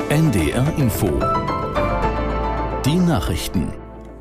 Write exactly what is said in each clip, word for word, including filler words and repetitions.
N D R Info. Die Nachrichten.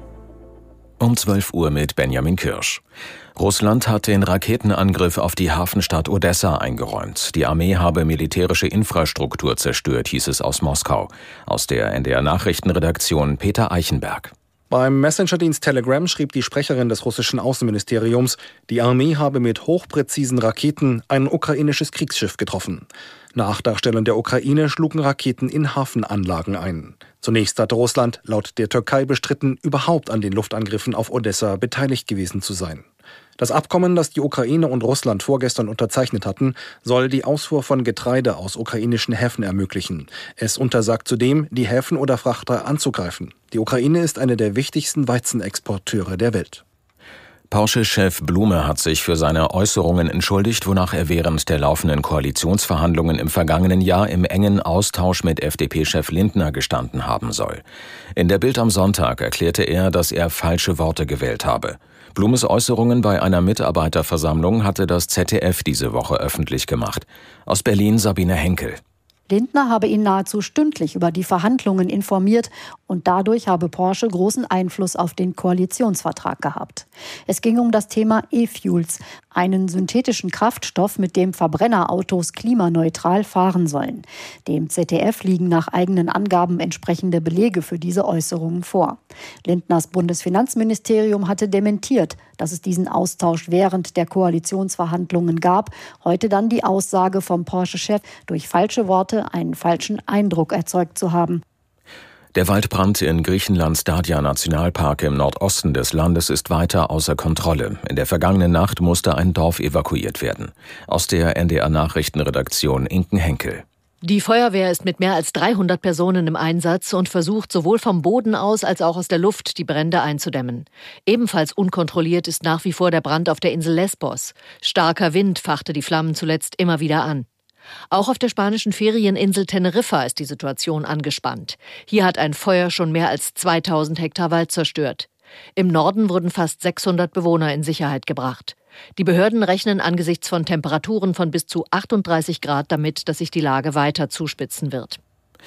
Um zwölf Uhr mit Benjamin Kirsch. Russland hat den Raketenangriff auf die Hafenstadt Odessa eingeräumt. Die Armee habe militärische Infrastruktur zerstört, hieß es aus Moskau. Aus der N D R-Nachrichtenredaktion Peter Eichenberg. Beim Messenger-Dienst Telegram schrieb die Sprecherin des russischen Außenministeriums, die Armee habe mit hochpräzisen Raketen ein ukrainisches Kriegsschiff getroffen. Nach Darstellung der Ukraine schlugen Raketen in Hafenanlagen ein. Zunächst hatte Russland laut der Türkei bestritten, überhaupt an den Luftangriffen auf Odessa beteiligt gewesen zu sein. Das Abkommen, das die Ukraine und Russland vorgestern unterzeichnet hatten, soll die Ausfuhr von Getreide aus ukrainischen Häfen ermöglichen. Es untersagt zudem, die Häfen oder Frachter anzugreifen. Die Ukraine ist eine der wichtigsten Weizenexporteure der Welt. Porsche-Chef Blume hat sich für seine Äußerungen entschuldigt, wonach er während der laufenden Koalitionsverhandlungen im vergangenen Jahr im engen Austausch mit F D P-Chef Lindner gestanden haben soll. In der Bild am Sonntag erklärte er, dass er falsche Worte gewählt habe. Blumes Äußerungen bei einer Mitarbeiterversammlung hatte das Z D F diese Woche öffentlich gemacht. Aus Berlin Sabine Henkel. Lindner habe ihn nahezu stündlich über die Verhandlungen informiert und dadurch habe Porsche großen Einfluss auf den Koalitionsvertrag gehabt. Es ging um das Thema E-Fuels, einen synthetischen Kraftstoff, mit dem Verbrennerautos klimaneutral fahren sollen. Dem Z D F liegen nach eigenen Angaben entsprechende Belege für diese Äußerungen vor. Lindners Bundesfinanzministerium hatte dementiert, dass es diesen Austausch während der Koalitionsverhandlungen gab. Heute dann die Aussage vom Porsche-Chef, durch falsche Worte einen falschen Eindruck erzeugt zu haben. Der Waldbrand in Griechenlands Dadia-Nationalpark im Nordosten des Landes ist weiter außer Kontrolle. In der vergangenen Nacht musste ein Dorf evakuiert werden. Aus der N D R-Nachrichtenredaktion Inken Henkel. Die Feuerwehr ist mit mehr als dreihundert Personen im Einsatz und versucht sowohl vom Boden aus als auch aus der Luft die Brände einzudämmen. Ebenfalls unkontrolliert ist nach wie vor der Brand auf der Insel Lesbos. Starker Wind fachte die Flammen zuletzt immer wieder an. Auch auf der spanischen Ferieninsel Teneriffa ist die Situation angespannt. Hier hat ein Feuer schon mehr als zweitausend Hektar Wald zerstört. Im Norden wurden fast sechshundert Bewohner in Sicherheit gebracht. Die Behörden rechnen angesichts von Temperaturen von bis zu achtunddreißig Grad damit, dass sich die Lage weiter zuspitzen wird.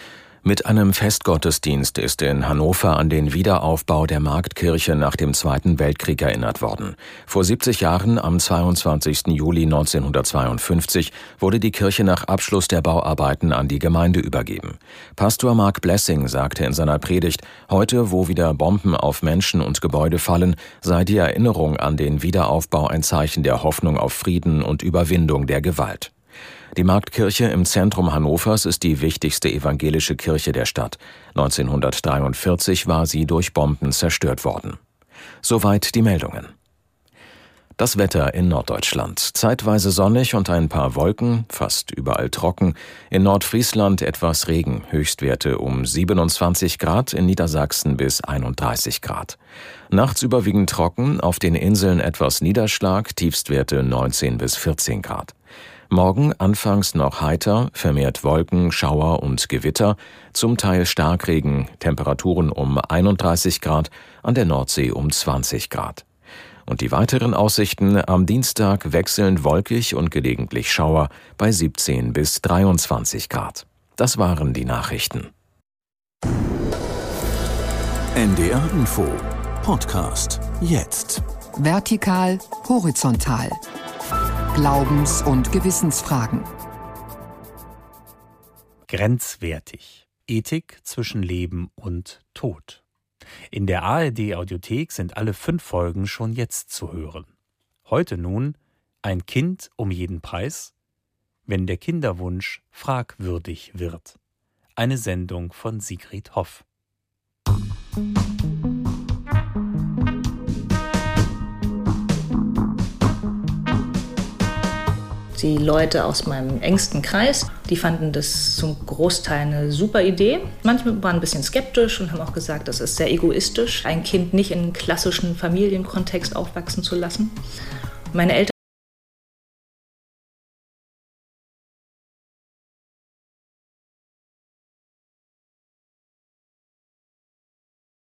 Mit einem Festgottesdienst ist in Hannover an den Wiederaufbau der Marktkirche nach dem Zweiten Weltkrieg erinnert worden. Vor siebzig Jahren, am zweiundzwanzigsten Juli neunzehnhundertzweiundfünfzig, wurde die Kirche nach Abschluss der Bauarbeiten an die Gemeinde übergeben. Pastor Mark Blessing sagte in seiner Predigt, heute, wo wieder Bomben auf Menschen und Gebäude fallen, sei die Erinnerung an den Wiederaufbau ein Zeichen der Hoffnung auf Frieden und Überwindung der Gewalt. Die Marktkirche im Zentrum Hannovers ist die wichtigste evangelische Kirche der Stadt. neunzehnhundertdreiundvierzig war sie durch Bomben zerstört worden. Soweit die Meldungen. Das Wetter in Norddeutschland. Zeitweise sonnig und ein paar Wolken, fast überall trocken. In Nordfriesland etwas Regen, Höchstwerte um siebenundzwanzig Grad, in Niedersachsen bis einunddreißig Grad. Nachts überwiegend trocken, auf den Inseln etwas Niederschlag, Tiefstwerte neunzehn bis vierzehn Grad. Morgen anfangs noch heiter, vermehrt Wolken, Schauer und Gewitter, zum Teil Starkregen, Temperaturen um einunddreißig Grad, an der Nordsee um zwanzig Grad. Und die weiteren Aussichten: am Dienstag wechselnd wolkig und gelegentlich Schauer bei siebzehn bis dreiundzwanzig Grad. Das waren die Nachrichten. N D R Info Podcast jetzt. Vertikal, horizontal. Glaubens- und Gewissensfragen. Grenzwertig. Ethik zwischen Leben und Tod. In der A R D-Audiothek sind alle fünf Folgen schon jetzt zu hören. Heute nun ein Kind um jeden Preis, wenn der Kinderwunsch fragwürdig wird. Eine Sendung von Sigrid Hoff. Die Leute aus meinem engsten Kreis, die fanden das zum Großteil eine super Idee. Manche waren ein bisschen skeptisch und haben auch gesagt, das ist sehr egoistisch, ein Kind nicht in einem klassischen Familienkontext aufwachsen zu lassen. Meine Eltern